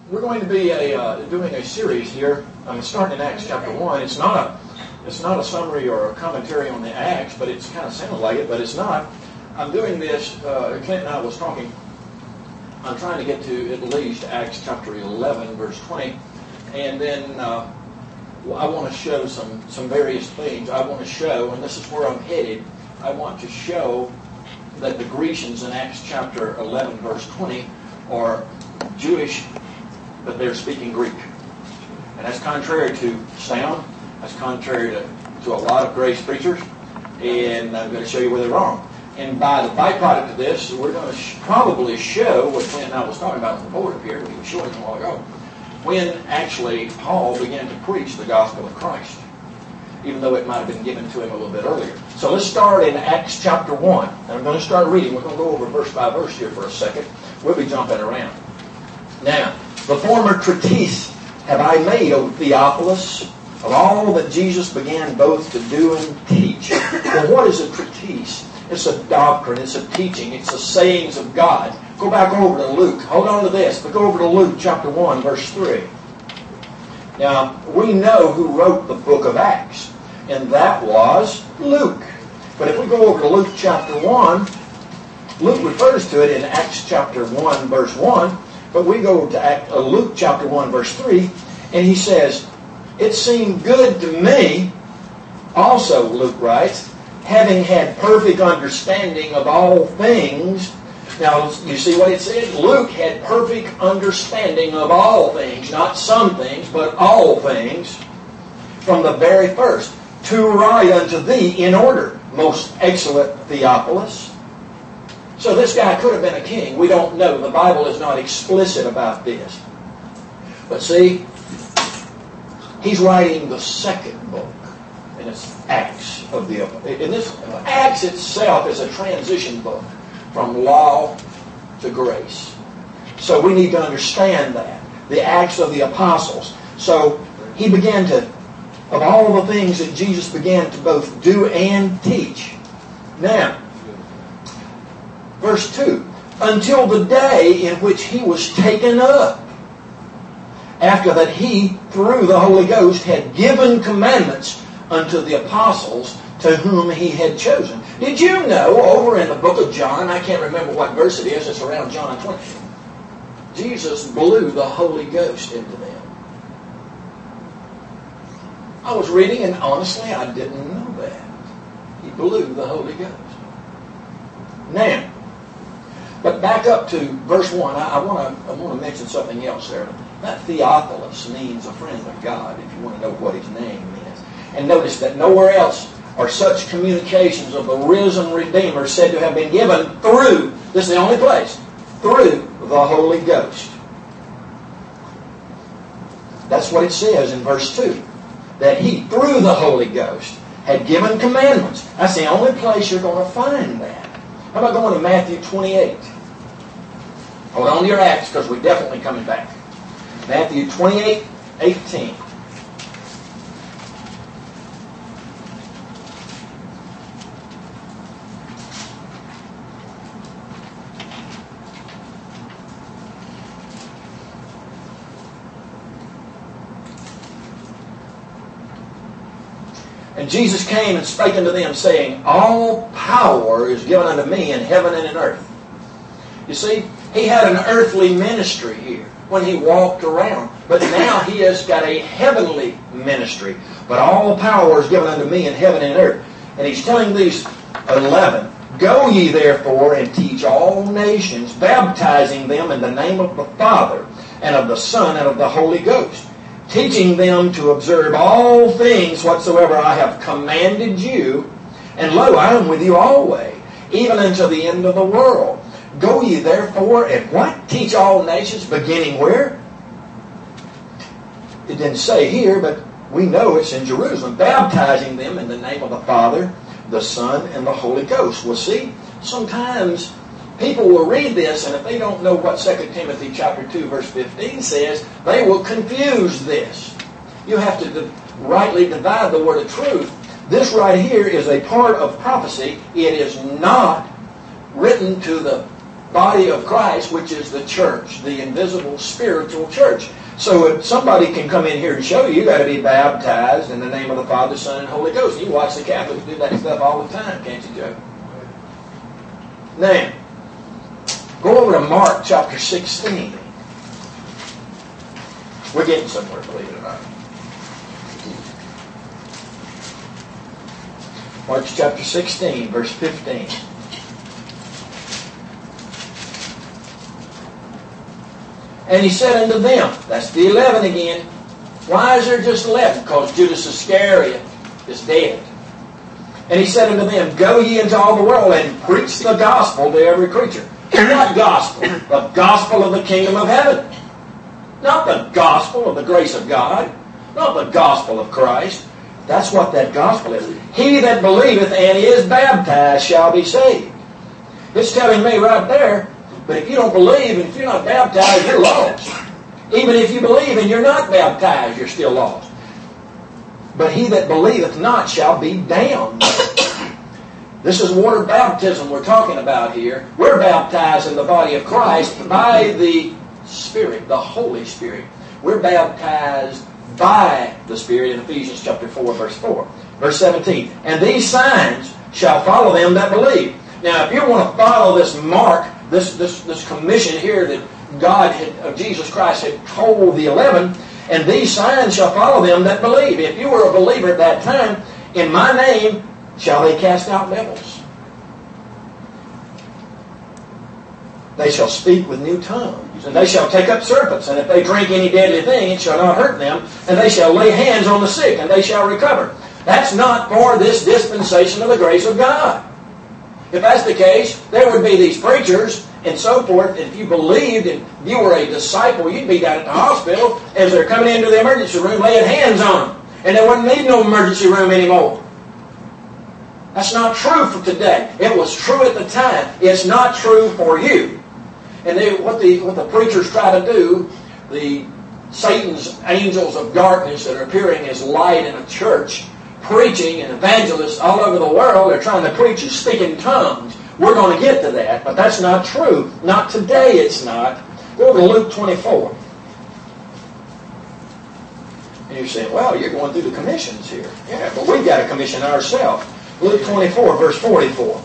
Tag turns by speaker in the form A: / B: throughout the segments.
A: We're going to be doing a series here. I'm starting in Acts chapter 1. It's not a summary or a commentary on the Acts, but it's kind of sounds like it, but it's not. I'm doing this, Clint and I was talking, I'm trying to get to at least Acts chapter 11, verse 20, and then I want to show some various things. I want to show, and this is where I'm headed, I want to show that the Grecians in Acts chapter 11, verse 20 are Jewish, but they're speaking Greek. And that's contrary to sound. That's contrary to a lot of grace preachers. And I'm going to show you where they're wrong. And by the byproduct of this, we're going to probably show what Clint and I was talking about on the board up here, we were showing a while ago, when actually Paul began to preach the gospel of Christ, even though it might have been given to him a little bit earlier. So let's start in Acts chapter 1. And I'm going to start reading. We're going to go over verse by verse here for a second. We'll be jumping around. Now, the former treatise have I made, O Theophilus, of all that Jesus began both to do and teach. Well, what is a treatise? It's a doctrine, it's a teaching, it's the sayings of God. Go back over to Luke. Hold on to this, but go over to Luke chapter 1, verse 3. Now, we know who wrote the book of Acts, and that was Luke. But if we go over to Luke chapter 1, Luke refers to it in Acts chapter 1, verse 1, but we go to Luke chapter 1, verse 3, and he says, "It seemed good to me," also Luke writes, "having had perfect understanding of all things." Now, you see what it said? Luke had perfect understanding of all things, not some things, but all things, from the very first, to write unto thee in order, most excellent Theophilus. So this guy could have been a king. We don't know. The Bible is not explicit about this. But see, he's writing the second book, and it's Acts of the. And this Acts itself is a transition book from law to grace. So we need to understand that. The Acts of the Apostles. So he began to, of all the things that Jesus began to both do and teach. Now, verse 2, until the day in which he was taken up, after that he, through the Holy Ghost, had given commandments unto the apostles to whom he had chosen. Did you know, over in the book of John, I can't remember what verse it is, it's around John 20, Jesus blew the Holy Ghost into them. I was reading, and honestly, I didn't know that. He blew the Holy Ghost. Now, but back up to verse 1, I want to mention something else there. That Theophilus means a friend of God, if you want to know what his name is. And notice that nowhere else are such communications of the risen Redeemer said to have been given through, this is the only place, through the Holy Ghost. That's what it says in verse 2. That he, through the Holy Ghost, had given commandments. That's the only place you're going to find that. How about going to Matthew 28? Hold on to your Acts, because we're definitely coming back. Matthew 28, 18. And Jesus came and spake unto them, saying, all power is given unto me in heaven and in earth. You see, he had an earthly ministry here when he walked around. But now he has got a heavenly ministry. But all power is given unto me in heaven and earth. And he's telling these 11, go ye therefore and teach all nations, baptizing them in the name of the Father and of the Son and of the Holy Ghost, teaching them to observe all things whatsoever I have commanded you. And lo, I am with you always, even unto the end of the world. Go ye therefore and what? Teach all nations, beginning where? It didn't say here, but we know it's in Jerusalem. Baptizing them in the name of the Father, the Son, and the Holy Ghost. Well, see, sometimes people will read this, and if they don't know what 2 Timothy chapter 2, verse 15 says, they will confuse this. You have to rightly divide the word of truth. This right here is a part of prophecy. It is not written to the body of Christ, which is the church, the invisible spiritual church. So if somebody can come in here and show you, you got to be baptized in the name of the Father, Son, and Holy Ghost. You watch the Catholics do that stuff all the time, can't you, Joe? Now, go over to Mark chapter 16. We're getting somewhere, believe it or not. Mark chapter 16, verse 15. And he said unto them, that's the 11 again. Why is there just 11? Because Judas Iscariot is dead. And he said unto them, go ye into all the world and preach the gospel to every creature. What gospel? The gospel of the kingdom of heaven. Not the gospel of the grace of God. Not the gospel of Christ. That's what that gospel is. He that believeth and is baptized shall be saved. It's telling me right there, but if you don't believe and if you're not baptized, you're lost. Even if you believe and you're not baptized, you're still lost. But he that believeth not shall be damned. This is water baptism we're talking about here. We're baptized in the body of Christ by the Spirit, the Holy Spirit. We're baptized by the Spirit in Ephesians chapter 4, verse 4. Verse 17, and these signs shall follow them that believe. Now, if you want to follow this mark, this commission here that God had, Jesus Christ had told the 11, and these signs shall follow them that believe. If you were a believer at that time, in my name shall they cast out devils. They shall speak with new tongues, and they shall take up serpents, and if they drink any deadly thing, it shall not hurt them, and they shall lay hands on the sick, and they shall recover. That's not for this dispensation of the grace of God. If that's the case, there would be these preachers and so forth. If you believed and you were a disciple, you'd be down at the hospital as they're coming into the emergency room laying hands on them. And they wouldn't need no emergency room anymore. That's not true for today. It was true at the time. It's not true for you. And what the preachers try to do, the Satan's angels of darkness that are appearing as light in a church, preaching and evangelists all over the world, they're trying to preach and speak in tongues. We're going to get to that, but that's not true. Not today, it's not. Go to Luke 24. And you're saying, well, you're going through the commissions here. Yeah, but we've got to commission ourselves. Luke 24, verse 44.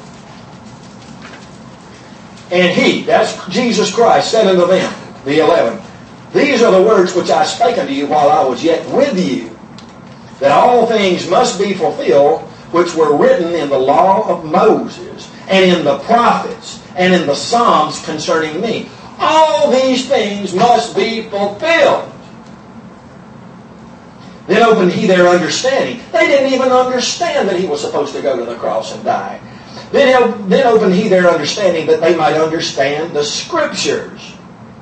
A: And he, that's Jesus Christ, said unto them, the 11, these are the words which I spake unto you while I was yet with you, that all things must be fulfilled which were written in the law of Moses, and in the prophets, and in the Psalms concerning me. All these things must be fulfilled. Then opened he their understanding. They didn't even understand that he was supposed to go to the cross and die. Then opened he their understanding that they might understand the Scriptures.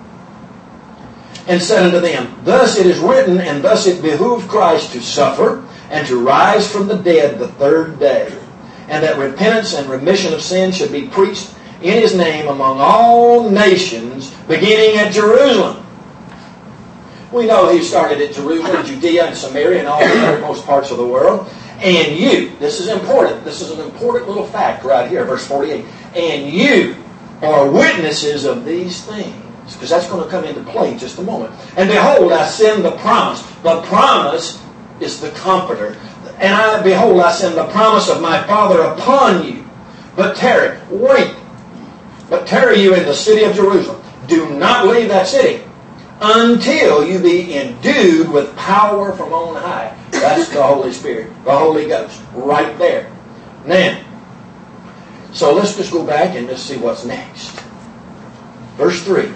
A: And said unto them, thus it is written, and thus it behooved Christ to suffer, and to rise from the dead the third day, and that repentance and remission of sin should be preached in his name among all nations, beginning at Jerusalem. We know he started at Jerusalem, Judea, and Samaria, and all the uttermost parts of the world. And you, this is important, this is an important little fact right here, verse 48, and you are witnesses of these things. Because that's going to come into play in just a moment. And behold, I send the promise. The promise is the Comforter. And behold, I send the promise of my Father upon you. But tarry, wait. But tarry you in the city of Jerusalem. Do not leave that city until you be endued with power from on high. That's the Holy Spirit, the Holy Ghost, right there. Now, so let's just go back and let's see what's next. Verse 3.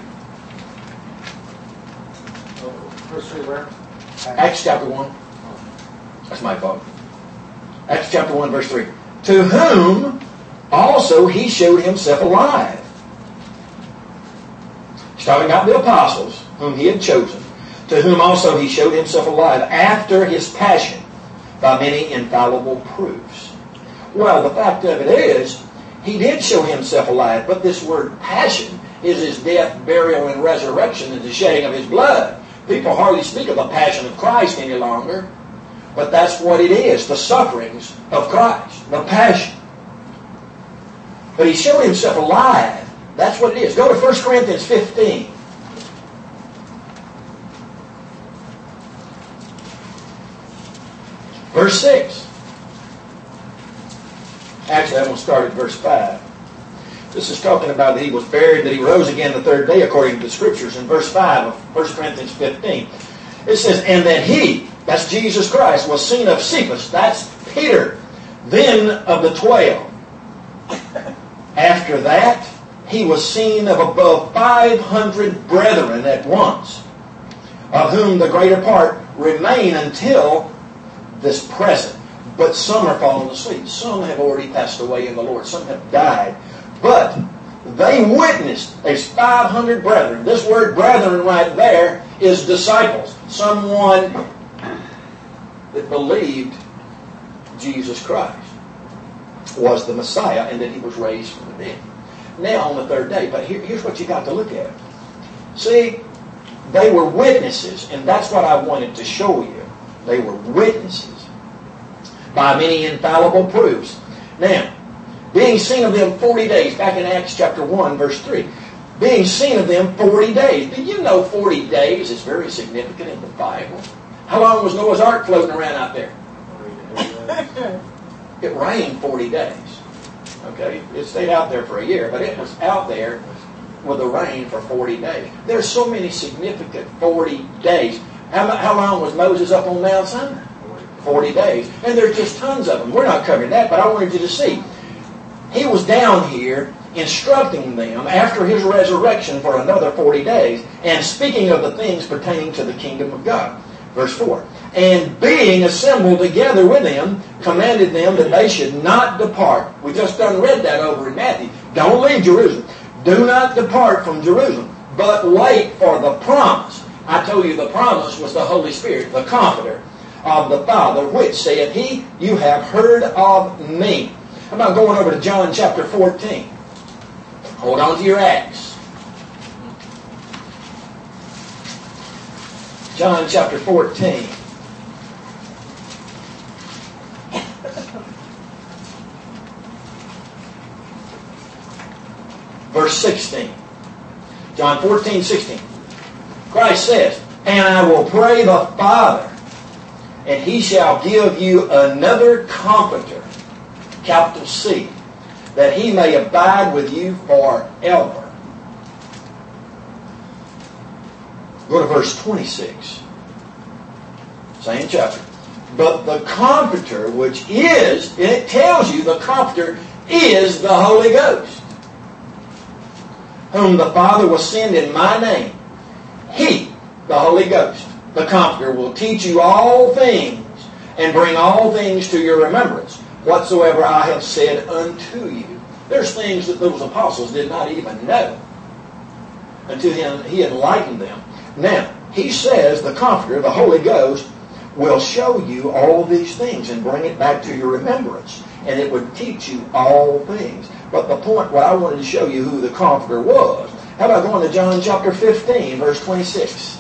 B: Verse 3 where?
A: Acts chapter 1. That's my fault. Acts chapter 1, verse 3. To whom also he showed himself alive. He's talking about the apostles whom he had chosen. To whom also he showed himself alive after his passion by many infallible proofs. Well, the fact of it is, he did show himself alive, but this word passion is his death, burial, and resurrection, and the shedding of his blood. People hardly speak of the passion of Christ any longer, but that's what it is, the sufferings of Christ, the passion. But he showed himself alive That's what it is. Go to 1 Corinthians 15. Verse 6. Actually, I'm going to start at verse 5. This is talking about that he was buried, that he rose again the third day according to the Scriptures. In verse 5 of 1 Corinthians 15, it says, and that he, that's Jesus Christ, was seen of Cephas, that's Peter, then of the 12. After that, he was seen of above 500 brethren at once, of whom the greater part remain until this present. But some are fallen asleep. Some have already passed away in the Lord. Some have died. But they witnessed. There's 500 brethren. This word brethren right there is disciples. Someone that believed Jesus Christ was the Messiah and that he was raised from the dead. Now on the third day. But here's what you got to look at. See, they were witnesses, and that's what I wanted to show you. They were witnesses by many infallible proofs. Now, being seen of them 40 days, back in Acts chapter 1, verse 3. Being seen of them 40 days. Do you know 40 days is very significant in the Bible? How long was Noah's Ark floating around out there? It rained 40 days. Okay? It stayed out there for a year, but it was out there with the rain for 40 days. There's so many significant 40 days. How long was Moses up on Mount Sinai? 40 days. And there's just tons of them. We're not covering that, but I wanted you to see. He was down here instructing them after his resurrection for another 40 days and speaking of the things pertaining to the kingdom of God. Verse 4. And being assembled together with them, commanded them that they should not depart. We just done read that over in Matthew. Don't leave Jerusalem. Do not depart from Jerusalem, but wait for the promise. I told you the promise was the Holy Spirit, the Comforter of the Father, which saith he, you have heard of me. How about going over to John chapter 14? Hold on to your Acts. John chapter 14. Verse 16. John 14, 16. Christ says, and I will pray the Father, and he shall give you another Comforter, capital C, that he may abide with you forever. Go to verse 26. Same chapter. But the Comforter, which is, and it tells you the Comforter is the Holy Ghost, whom the Father will send in my name. He, the Holy Ghost, the Comforter, will teach you all things and bring all things to your remembrance, whatsoever I have said unto you. There's things that those apostles did not even know until he enlightened them. Now, he says the Comforter, the Holy Ghost, will show you all these things and bring it back to your remembrance. And it would teach you all things. But the point, what I wanted to show you who the Comforter was. How about going to John chapter 15, verse 26?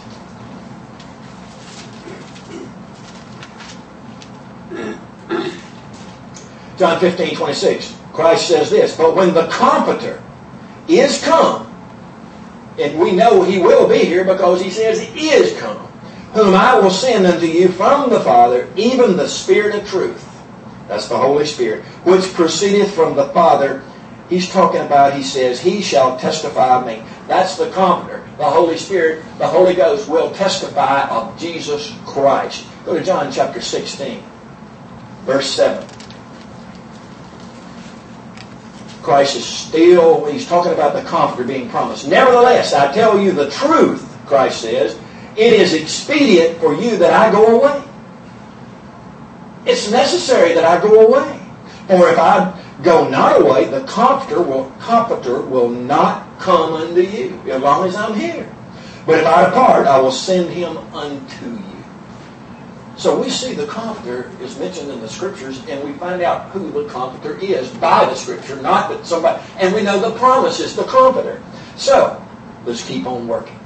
A: John 15, 26. Christ says this, but when the Comforter is come, and we know he will be here because he says he is come, whom I will send unto you from the Father, even the Spirit of truth. That's the Holy Spirit, which proceedeth from the Father. He's talking about, he says, he shall testify of me. That's the Comforter. The Holy Spirit, the Holy Ghost will testify of Jesus Christ. Go to John chapter 16, verse 7. Christ is still, he's talking about the Comforter being promised. Nevertheless, I tell you the truth, Christ says, it is expedient for you that I go away. It's necessary that I go away. For if I go not away, the Comforter will not come unto you, as long as I'm here. But if I depart, I will send him unto you. So we see the Comforter is mentioned in the Scriptures, and we find out who the Comforter is by the Scripture, not that somebody... And we know the promise is the Comforter. So, let's keep on working.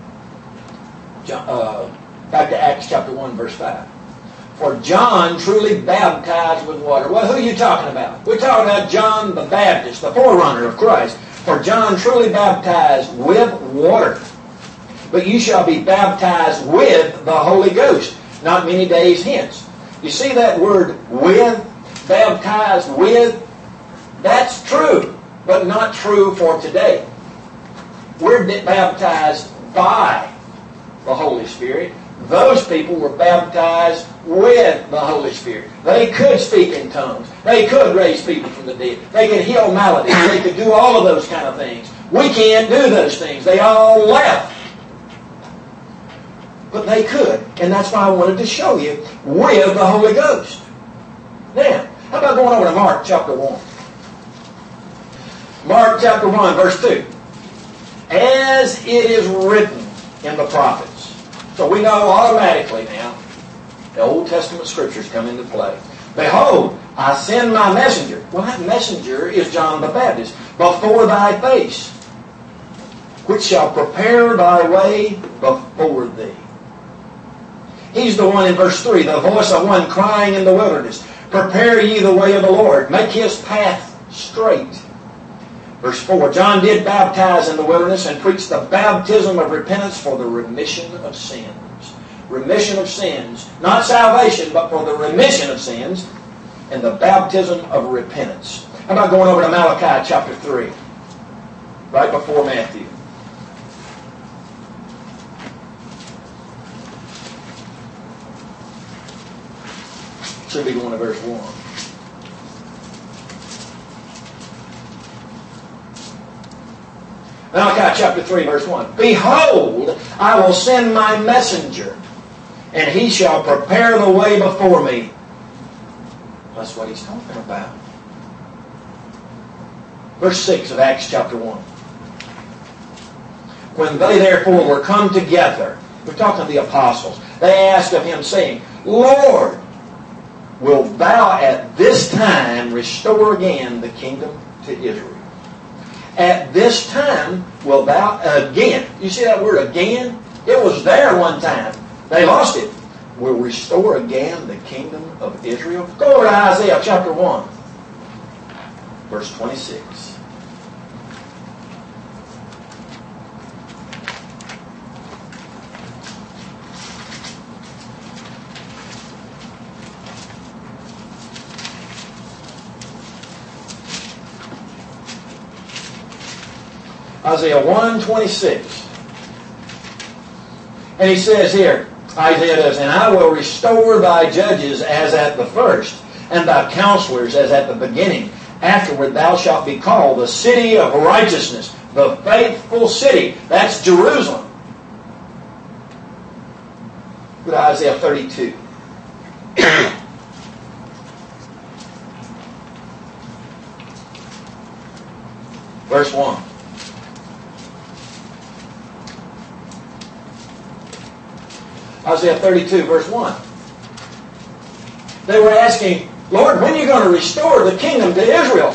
A: Back to Acts chapter 1, verse 5. For John truly baptized with water. Well, who are you talking about? We're talking about John the Baptist, the forerunner of Christ, For John truly baptized with water, but you shall be baptized with the Holy Ghost not many days hence. You see that word with, baptized with? That's true, but not true for today. We're baptized by the Holy Spirit. Those people were baptized with the Holy Spirit. They could speak in tongues. They could raise people from the dead. They could heal maladies. They could do all of those kind of things. We can't do those things. They all left. But they could. And that's why I wanted to show you with the Holy Ghost. Now, how about going over to Mark chapter 1? Mark chapter 1, verse 2. As it is written in the prophets. So we know automatically now, the Old Testament scriptures come into play. Behold, I send my messenger. Well, that messenger is John the Baptist. Before thy face, which shall prepare thy way before thee. He's the one in verse 3, the voice of one crying in the wilderness, prepare ye the way of the Lord, make his path straight. Verse 4, John did baptize in the wilderness and preach the baptism of repentance for the remission of sins. Remission of sins. Not salvation, but for the remission of sins and the baptism of repentance. How about going over to Malachi chapter 3, right before Matthew? Should be going to verse 1. Malachi chapter 3, verse 1. Behold, I will send my messenger, and he shall prepare the way before me. That's what he's talking about. Verse 6 of Acts chapter 1. When they therefore were come together, we're talking to the apostles, they asked of him, saying, Lord, wilt thou at this time restore again the kingdom to Israel? At this time will thou again. You see that word again? It was there one time. They lost it. Will restore again the kingdom of Israel. Go over to Isaiah chapter 1. Verse 26. Isaiah 1:26. And he says here, Isaiah does, and I will restore thy judges as at the first, and thy counselors as at the beginning. Afterward thou shalt be called the city of righteousness, the faithful city. That's Jerusalem. Go to Isaiah 32. Verse 1. Isaiah 32, verse 1. They were asking, Lord, when are you going to restore the kingdom to Israel?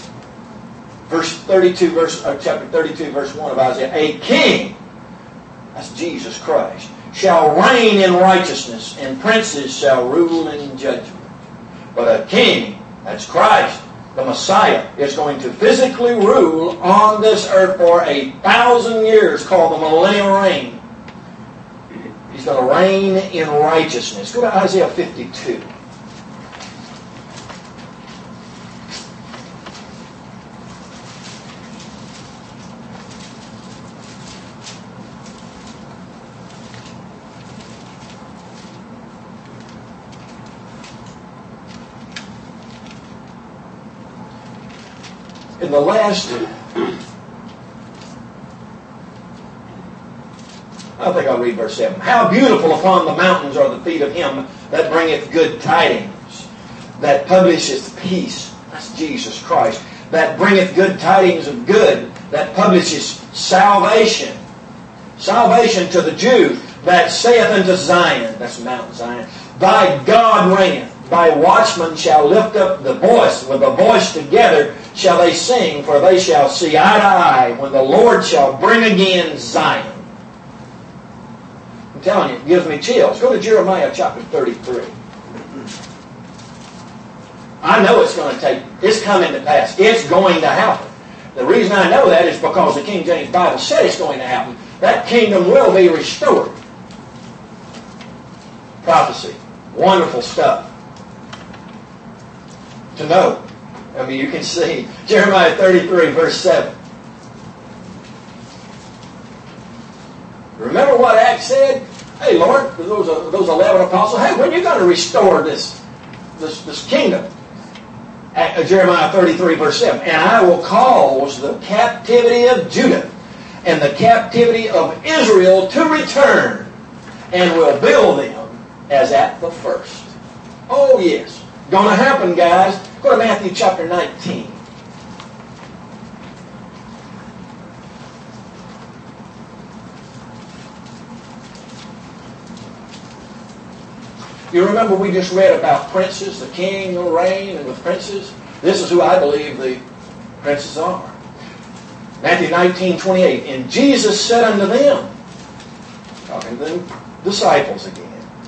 A: Chapter 32, verse 1 of Isaiah. A king, that's Jesus Christ, shall reign in righteousness, and princes shall rule in judgment. But a king, that's Christ, the Messiah, is going to physically rule on this earth for 1,000 years, called the millennial reign. He's going to reign in righteousness. Go to Isaiah 52. In the last, I think I'll read verse 7. How beautiful upon the mountains are the feet of him that bringeth good tidings, that publisheth peace. That's Jesus Christ. That bringeth good tidings of good, that publishes salvation. Salvation to the Jew, that saith unto Zion, that's Mount Zion, thy God reigneth. Thy watchmen shall lift up the voice, with the voice together shall they sing, for they shall see eye to eye, when the Lord shall bring again Zion. I'm telling you, it gives me chills. Go to Jeremiah chapter 33. I know it's coming to pass. It's going to happen. The reason I know that is because the King James Bible said it's going to happen. That kingdom will be restored. Prophecy. Wonderful stuff to know. I mean, you can see Jeremiah 33, verse 7. Remember what Acts said? Hey, Lord, those 11 apostles, hey, when are you going to restore this kingdom? Jeremiah 33, verse 7. And I will cause the captivity of Judah and the captivity of Israel to return, and will build them as at the first. Oh, yes. Going to happen, guys. Go to Matthew chapter 19. You remember we just read about princes, the king will reign, and with princes. This is who I believe the princes are. Matthew 19:28. And Jesus said unto them, talking to the disciples again,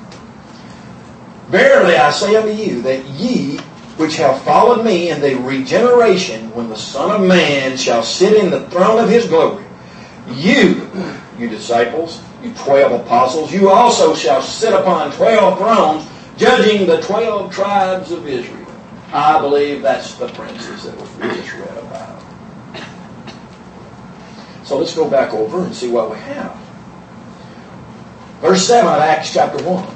A: Verily I say unto you, that ye which have followed me in the regeneration, when the Son of Man shall sit in the throne of his glory, you disciples, you 12 apostles, you also shall sit upon 12 thrones, judging the 12 tribes of Israel. I believe that's the princes that we just read about. So let's go back over and see what we have. Verse 7 of Acts chapter 1.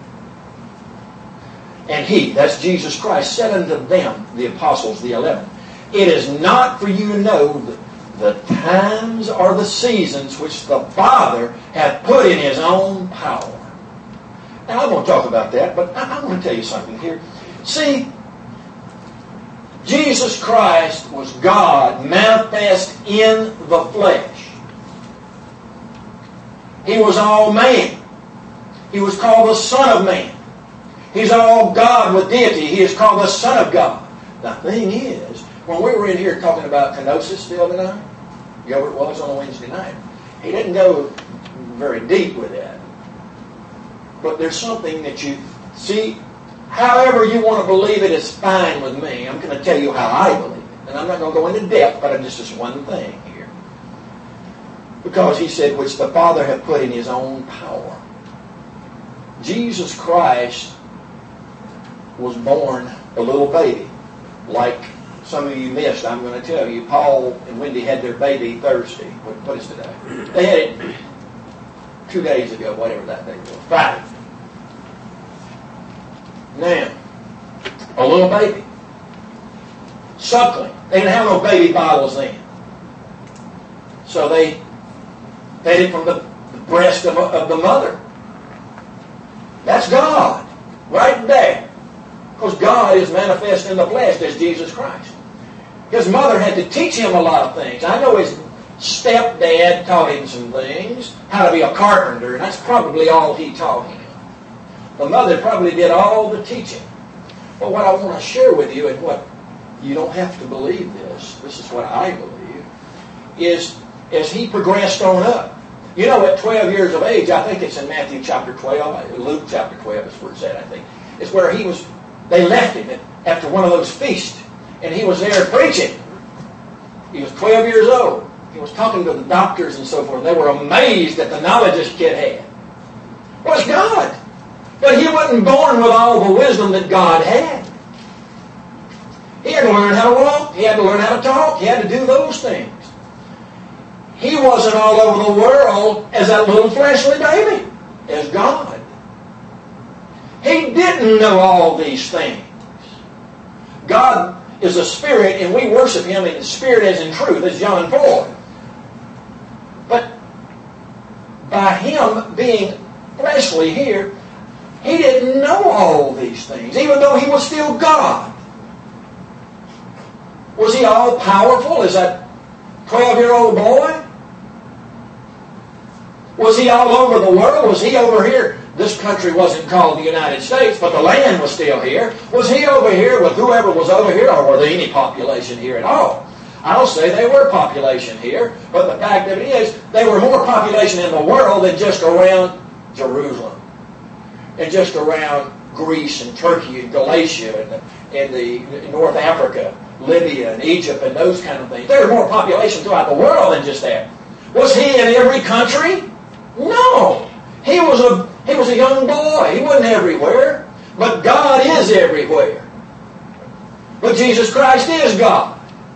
A: And he, that's Jesus Christ, said unto them, the apostles, the 11, It is not for you to know the times or the seasons which the Father hath put in his own power. Now, I won't talk about that, but I want to tell you something here. See, Jesus Christ was God manifest in the flesh. He was all man. He was called the Son of Man. He's all God with deity. He is called the Son of God. The thing is, when we were in here talking about kenosis the other night, Gilbert was on a Wednesday night, he didn't go very deep with that. But there's something that you see, however you want to believe it is fine with me. I'm going to tell you how I believe it. And I'm not going to go into depth, but just this one thing here. Because he said, which the Father hath put in his own power. Jesus Christ was born a little baby, like some of you missed. I'm going to tell you, Paul and Wendy had their baby Thursday. What is today? They had it 2 days ago, whatever that day was. Friday. Now, a little baby, suckling. They didn't have no baby bottles then. So they fed it from the breast of the mother. That's God, right there. Because God is manifest in the flesh as Jesus Christ. His mother had to teach him a lot of things. I know his stepdad taught him some things, how to be a carpenter, and that's probably all he taught him. The mother probably did all the teaching. But what I want to share with you, and what you don't have to believe this is what I believe, is as he progressed on up. You know, at 12 years of age, I think it's in Matthew chapter 12, Luke chapter 12 is where it's at, I think. It's where they left him after one of those feasts, and he was there preaching. He was 12 years old. He was talking to the doctors and so forth. They were amazed at the knowledge this kid had. Well, it's God. But he wasn't born with all the wisdom that God had. He had to learn how to walk. He had to learn how to talk. He had to do those things. He wasn't all over the world as that little fleshly baby, as God. He didn't know all these things. God is a spirit, and we worship him in spirit as in truth, as John 4. But by him being fleshly here, he didn't know all these things, even though he was still God. Was he all powerful as that 12-year-old boy? Was he all over the world? Was he over here? This country wasn't called the United States, but the land was still here. Was he over here with whoever was over here, or were there any population here at all? I'll say they were population here, but the fact of it is, they were more population in the world than just around Jerusalem, and just around Greece and Turkey and Galatia and the North Africa Libya and Egypt and those kind of things. There was more population throughout the world than just that. Was he in every country? No. He was a young boy. He wasn't everywhere. But God is everywhere. But Jesus Christ is God.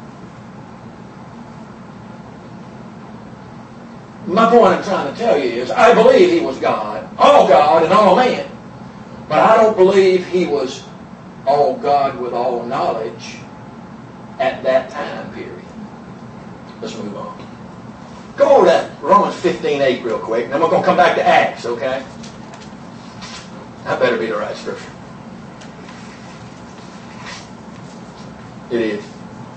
A: My point I'm trying to tell you is, I believe He was God and all man. But I don't believe He was all God with all knowledge at that time period. Let's move on. Go over that Romans 15:8 real quick, and then we're going to come back to Acts, okay? That better be the right scripture. It is.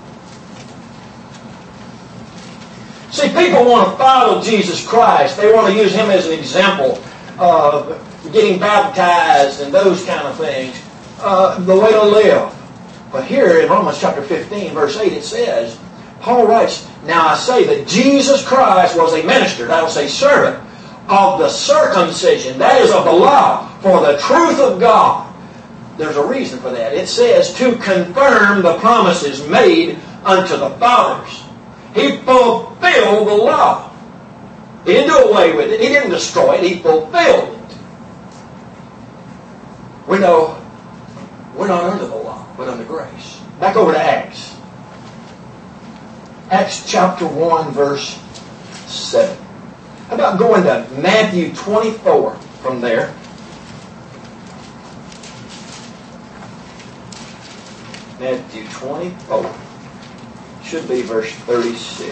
A: See, people want to follow Jesus Christ. They want to use Him as an example of getting baptized and those kind of things, the way to live. But here in Romans chapter 15, verse 8, it says, Paul writes, "Now I say that Jesus Christ was a minister," that will say servant, "of the circumcision," that is of the law, "for the truth of God." There's a reason for that. It says, "to confirm the promises made unto the fathers." He fulfilled the law. He didn't do away with it. He didn't destroy it. He fulfilled it. We know we're not under the law, but under grace. Back over to Acts. Acts chapter 1, verse 7. How about going to Matthew 24 from there? Matthew 24. Should be verse 36.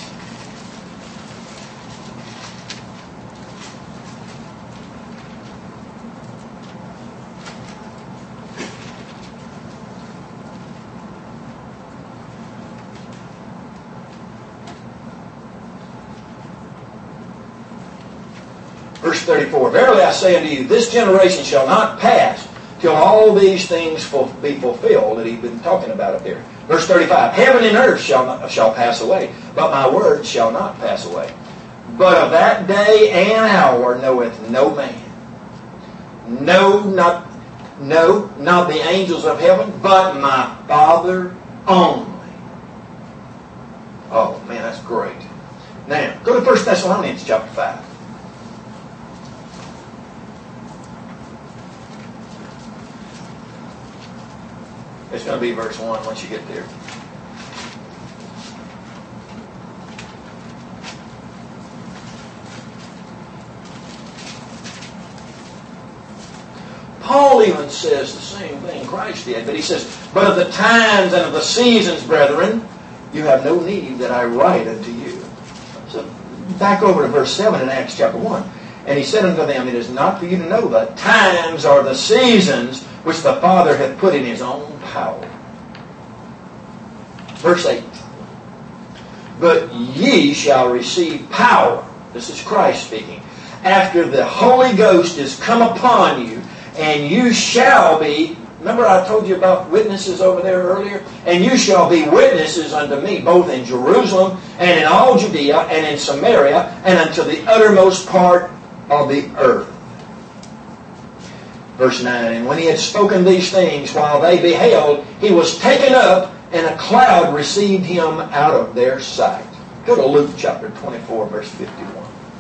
A: Verse 34, "Verily I say unto you, this generation shall not pass till all these things be fulfilled," that he's been talking about up there. Verse 35, "Heaven and earth shall pass away, but my word shall not pass away. But of that day and hour knoweth no man. No, not the angels of heaven, but my Father only." Oh, man, that's great. Now, go to 1 Thessalonians chapter 5. It's going to be verse 1 once you get there. Paul even says the same thing Christ did, but he says, "But of the times and of the seasons, brethren, you have no need that I write unto you." So back over to verse 7 in Acts chapter 1. "And he said unto them, It is not for you to know the times or the seasons which the Father hath put in His own power." Verse 8. "But ye shall receive power," this is Christ speaking, "after the Holy Ghost is come upon you, and you shall be," remember I told you about witnesses over there earlier? "And you shall be witnesses unto me, both in Jerusalem, and in all Judea, and in Samaria, and unto the uttermost part of the earth." Verse 9, "And when he had spoken these things, while they beheld, he was taken up, and a cloud received him out of their sight." Go to Luke chapter 24, verse 51.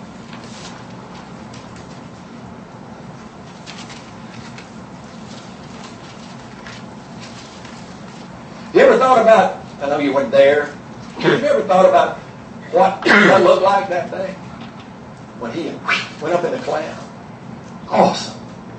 A: You ever thought about, I know you weren't there, have you ever thought about what that looked like that day? When he went up in the cloud. Awesome.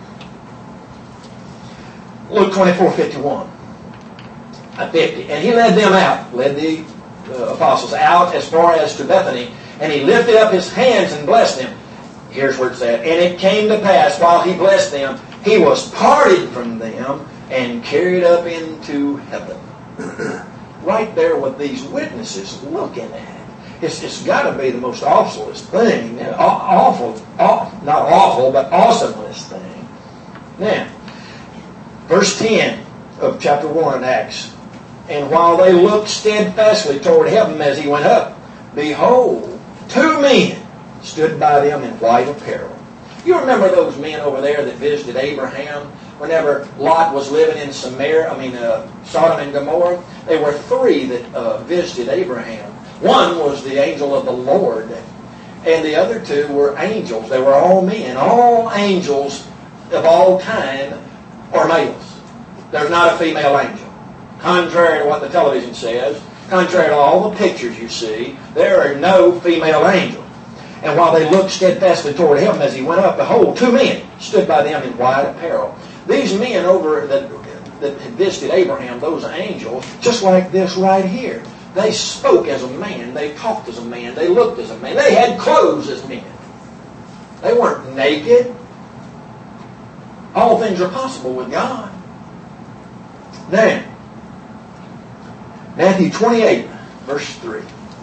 A: Luke 24:51. 50. "And he led them out," led the apostles out as far as to Bethany, "and he lifted up his hands and blessed them." Here's where it's at. "And it came to pass, while he blessed them, he was parted from them and carried up into heaven." Right there with these witnesses looking at it. It's got to be the most awfulest thing. Not awful, but awesomest thing. Now, verse 10 of chapter 1 Acts. "And while they looked steadfastly toward heaven as he went up, behold, 2 men stood by them in white apparel." You remember those men over there that visited Abraham whenever Lot was living in Sodom and Gomorrah, there were 3 that visited Abraham. One was the angel of the Lord, and the other 2 were angels. They were all men. All angels of all kind are males. There's not a female angel. Contrary to what the television says, contrary to all the pictures you see, there are no female angels. And while they looked steadfastly toward heaven as he went up, behold, 2 men stood by them in white apparel. These men that had visited Abraham, those angels, just like this right here. They spoke as a man. They talked as a man. They looked as a man. They had clothes as men. They weren't naked. All things are possible with God. Now, Matthew 28, verse 3.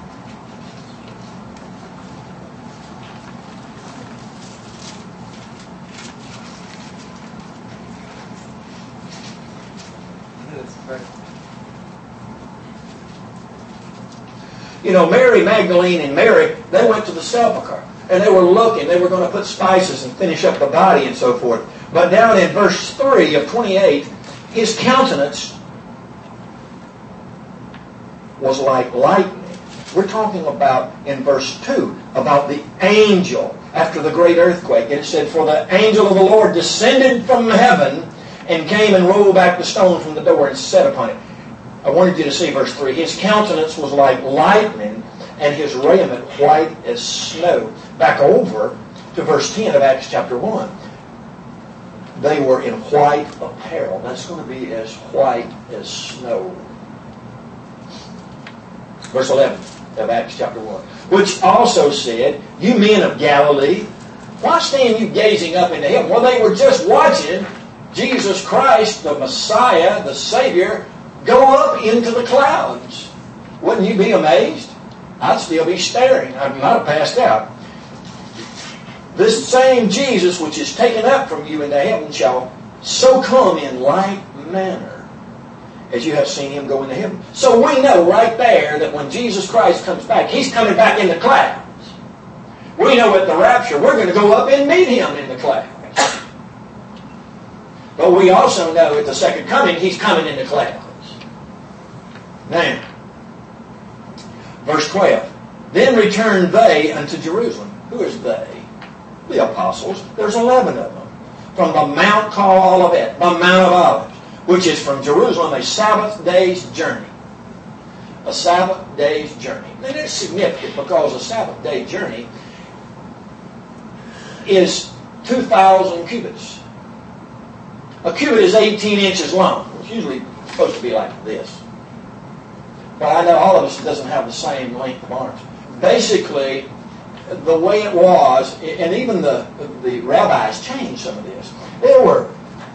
A: You know, Mary Magdalene and Mary, they went to the sepulchre. And they were looking. They were going to put spices and finish up the body and so forth. But down in verse 3 of 28, his countenance was like lightning. We're talking about, in verse 2, about the angel after the great earthquake. And it said, for the angel of the Lord descended from heaven and came and rolled back the stone from the door and sat upon it. I wanted you to see verse 3. His countenance was like lightning, and his raiment white as snow. Back over to verse 10 of Acts chapter 1. They were in white apparel. That's going to be as white as snow. Verse 11 of Acts chapter 1. Which also said, you men of Galilee, why stand you gazing up into heaven? Well, they were just watching Jesus Christ, the Messiah, the Savior, go up into the clouds. Wouldn't you be amazed? I'd still be staring. I might have passed out. This same Jesus which is taken up from you into heaven shall so come in like manner as you have seen him go into heaven. So we know right there that when Jesus Christ comes back, he's coming back in the clouds. We know at the rapture we're going to go up and meet him in the clouds. But we also know at the second coming he's coming in the clouds. Now, verse 12. Then returned they unto Jerusalem. Who is they? The apostles. There's 11 of them. From the mount called Olivet, the Mount of Olives, which is from Jerusalem a Sabbath day's journey. A Sabbath day's journey. Now that's significant because a Sabbath day journey is 2,000 cubits. A cubit is 18 inches long. It's usually supposed to be like this. But I know all of us doesn't have the same length of arms. Basically, the way it was, and even the rabbis changed some of this, there were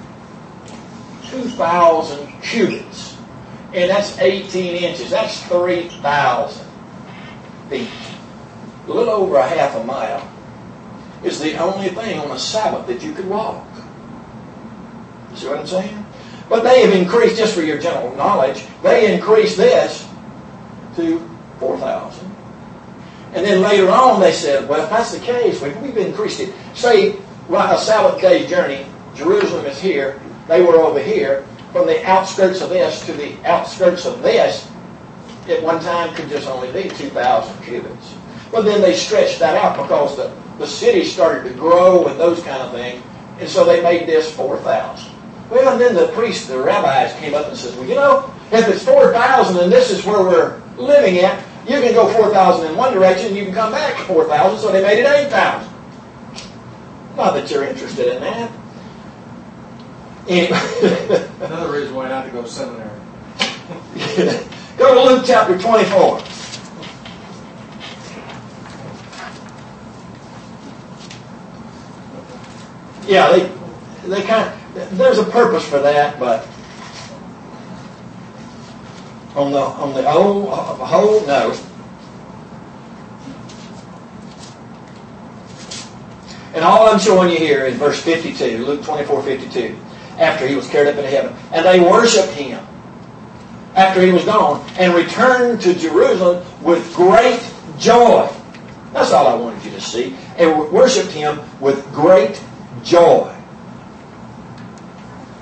A: 2,000 cubits, and that's 18 inches. That's 3,000 feet. A little over a half a mile is the only thing on a Sabbath that you could walk. You see what I'm saying? But they have increased, just for your general knowledge, they increased this to 4,000. And then later on they said, well, if that's the case, we've increased it. Say, a Sabbath day's journey, Jerusalem is here, they were over here. From the outskirts of this to the outskirts of this, at one time could just only be 2,000 cubits. But then they stretched that out because the city started to grow and those kind of things. And so they made this 4,000. Well, and then the priests, the rabbis came up and said, well, you know, if it's 4,000 and this is where we're living at, you can go 4,000 in one direction and you can come back 4,000, so they made it 8,000. Not that you're interested in that. Anyway.
B: Another reason why not to go to seminary.
A: Go to Luke chapter 24. Yeah, they kind of, there's a purpose for that, but on the whole, no. And all I'm showing you here is verse 52, Luke 24:52. After he was carried up into heaven, and they worshipped him after he was gone, and returned to Jerusalem with great joy. That's all I wanted you to see. And worshipped him with great joy.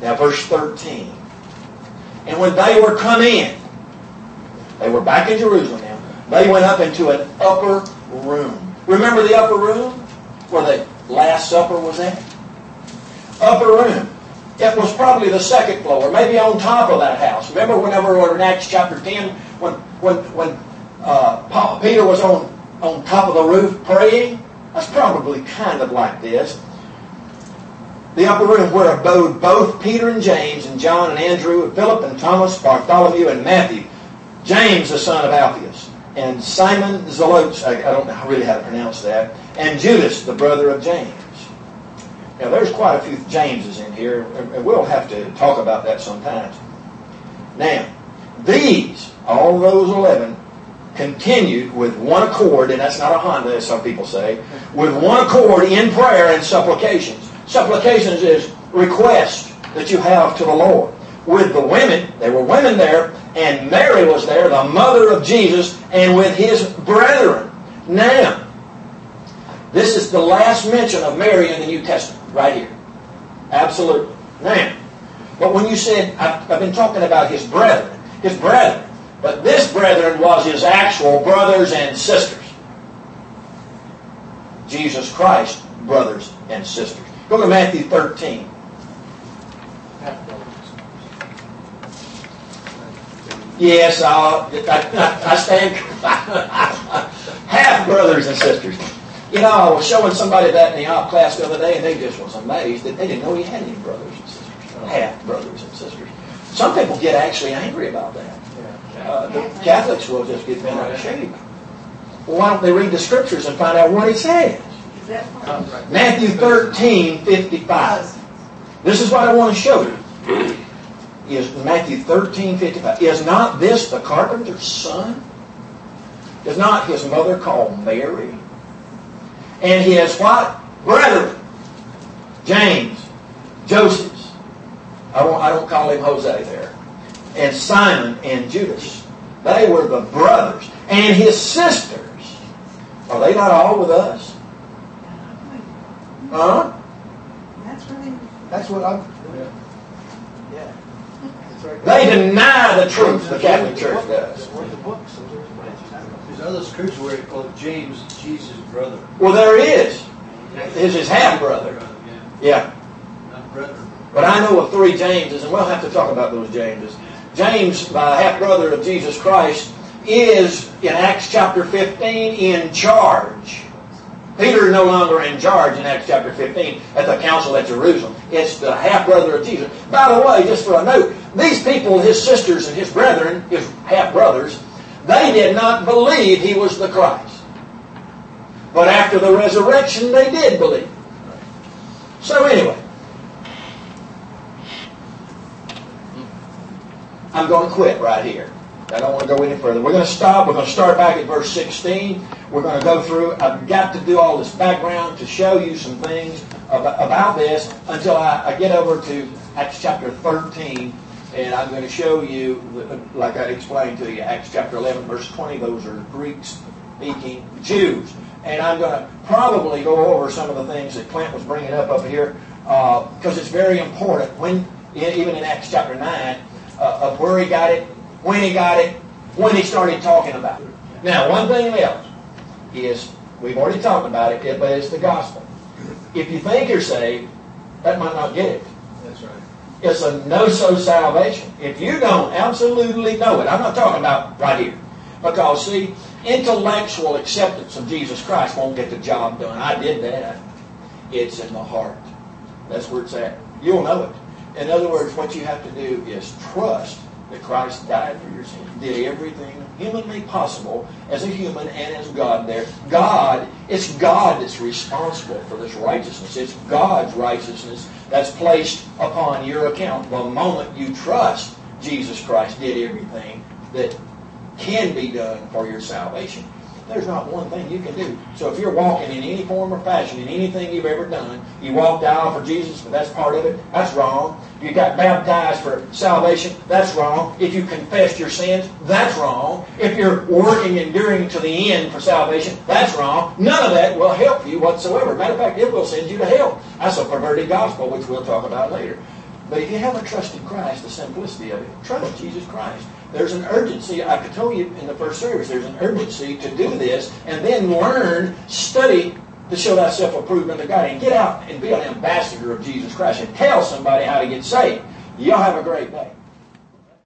A: Now verse 13. And when they were come in, they were back in Jerusalem now, they went up into an upper room. Remember the upper room where the Last Supper was at? Upper room. It was probably the second floor, maybe on top of that house. Remember whenever we were in Acts chapter 10, when Peter was on top of the roof praying? That's probably kind of like this. The upper room where abode both Peter and James and John and Andrew and Philip and Thomas, Bartholomew and Matthew, James the son of Alphaeus, and Simon Zelotes, I don't know really how to pronounce that, and Judas the brother of James. Now there's quite a few Jameses in here, and we'll have to talk about that sometimes. Now, these, all those 11, continued with one accord, and that's not a Honda as some people say, with one accord in prayer and supplications. Supplications is request that you have to the Lord. With the women, there were women there, and Mary was there, the mother of Jesus, and with his brethren. Now, this is the last mention of Mary in the New Testament, right here. Absolutely. Now, but when you said, I've been talking about his brethren, but this brethren was his actual brothers and sisters. Jesus Christ, brothers and sisters. Go to Matthew 13. Yes, I stand half brothers and sisters. You know, I was showing somebody that in the op class the other day, and they just was amazed that they didn't know he had any brothers and sisters. Half brothers and sisters. Some people get actually angry about that. The Catholics will just get bent out of shape. Well, why don't they read the Scriptures and find out what it says? Matthew 13:55. This is what I want to show you. Is Matthew 13:55. Is not this the carpenter's son? Is not his mother called Mary? And his what? Brethren. James, Joseph. I don't call him Jose there. And Simon and Judas. They were the brothers. And his sisters. Are they not all with us? Huh? That's what I'm... Yeah. They deny the truth, the Catholic Church does.
B: There's other scriptures where it called James, Jesus' brother.
A: Well, there is. It's his half-brother. Yeah.
B: Not brother.
A: But I know of 3 Jameses, and we'll have to talk about those Jameses. James, the half-brother of Jesus Christ, is, in Acts chapter 15, in charge. Peter is no longer in charge in Acts chapter 15 at the council at Jerusalem. It's the half-brother of Jesus. By the way, just for a note, these people, his sisters and his brethren, his half-brothers, they did not believe he was the Christ. But after the resurrection, they did believe. So anyway, I'm going to quit right here. I don't want to go any further. We're going to stop. We're going to start back at verse 16. We're going to go through. I've got to do all this background to show you some things about this until I get over to Acts chapter 13. And I'm going to show you, like I explained to you, Acts chapter 11, verse 20. Those are Greek-speaking Jews. And I'm going to probably go over some of the things that Clint was bringing up here because it's very important, even in Acts chapter 9, of where he got it, when he got it, when he started talking about it. Now, one thing else is, we've already talked about it, but it's the gospel. If you think you're saved, that might not get it.
B: That's right.
A: It's a no-so salvation. If you don't absolutely know it, I'm not talking about right here. Because, see, intellectual acceptance of Jesus Christ won't get the job done. I did that. It's in the heart. That's where it's at. You'll know it. In other words, what you have to do is trust that Christ died for your sins, did everything humanly possible as a human and as God there. It's God that's responsible for this righteousness. It's God's righteousness that's placed upon your account. The moment you trust Jesus Christ did everything that can be done for your salvation, there's not one thing you can do. So if you're walking in any form or fashion, in anything you've ever done, you walked out for Jesus, but that's part of it, that's wrong. You got baptized for salvation, that's wrong. If you confessed your sins, that's wrong. If you're working and enduring to the end for salvation, that's wrong. None of that will help you whatsoever. Matter of fact, it will send you to hell. That's a perverted gospel, which we'll talk about later. But if you haven't trusted Christ, the simplicity of it, trust Jesus Christ. There's an urgency. I could tell you in the first service, there's an urgency to do this and then learn, study to show thyself approved unto God, and get out and be an ambassador of Jesus Christ and tell somebody how to get saved. Y'all have a great day.